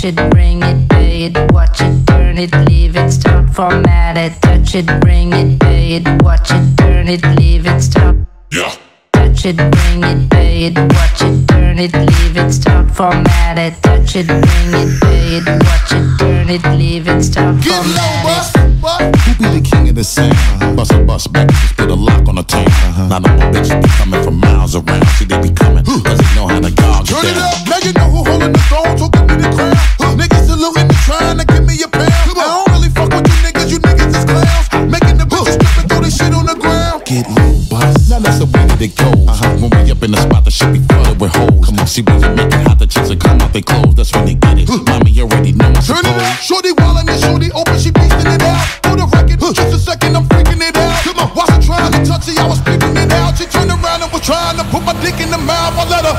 touch it, bring it, pay it, watch it, turn it, leave it, start, format it, touch it, bring it, pay it, watch it, turn it, leave it, stop. Yeah. Touch it, bring it, pay it, watch it, turn it, leave it, start, format it, touch it, bring it, pay it, watch it, turn it, leave it, start, format it. Who be the king of the sound? Bust a bus back, just put a lock on the tank. Now no more bitches be coming from miles around. See, they be coming, cause they know how to gog Turn it down. up, now you know who holding the throne, so give me the crown. Niggas saluting and trying to give me a pound. I don't really fuck with you niggas is clowns. Making the bitches strip and throw this shit on the ground. Get low, bus. Now that's the way that it goes. When we up in the spot, the shit be flooded with hoes. Come on, see when you make it hot, the chicks will come out they clothes. That's when they get it. Mommy already know what's Turn it up, shorty wildin' and shorty open, she beastin' it out. For the record, just a second, I'm freaking it out. Come on, while she trying to touch it, I was peeping it out. She turned around and was trying to put my dick in the mouth. I let her.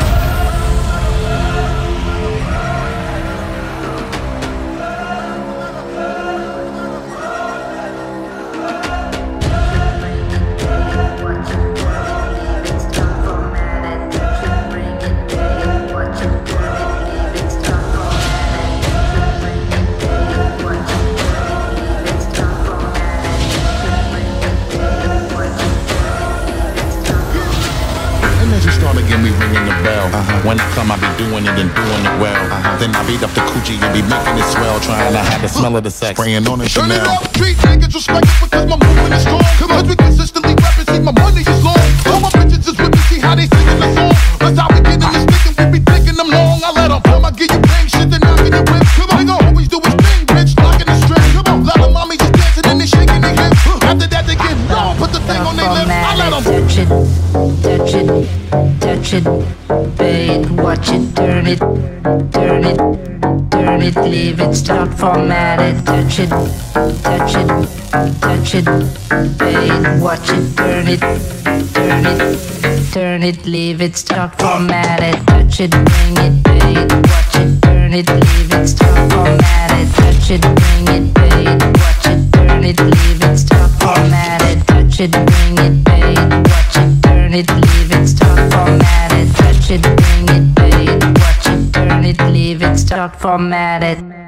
She started getting me ringing the bell. When I come, I be doing it and doing it well. Then I beat up the coochie and be making it swell. Trying to have the smell of the sex. Spraying on it Turn it Chanel. up, street niggas respect it because my movement is strong. Cause we consistently rapping, see my money is long. All my bitches is with me, see how they singing the song. That's how we get in this thing and we be taking them long. I let them come, I give you bang shit, then knocking your whip. Come on, nigga always do his thing, bitch, locking the strip. Come on, let them mommy just dancing and they shaking their hips. After that they get low, put the thing on their lips. I let them touch it, touch it, touch it, pay it, watch it, turn it, turn it, turn it, leave it, start, format it, touch it, touch it, touch it, pay it, watch it, turn it, turn it, turn it, leave it, start, format it, touch it, bring it, pay it, watch it, turn it, leave it, start, format it, touch it, bring it, pay it, watch it, turn it, leave it, start, format it, touch it, bring it, pay it, watch it, turn it, leave it, start, format it, touch it, bring it, pay it, watch it, turn it, leave it, start, format it.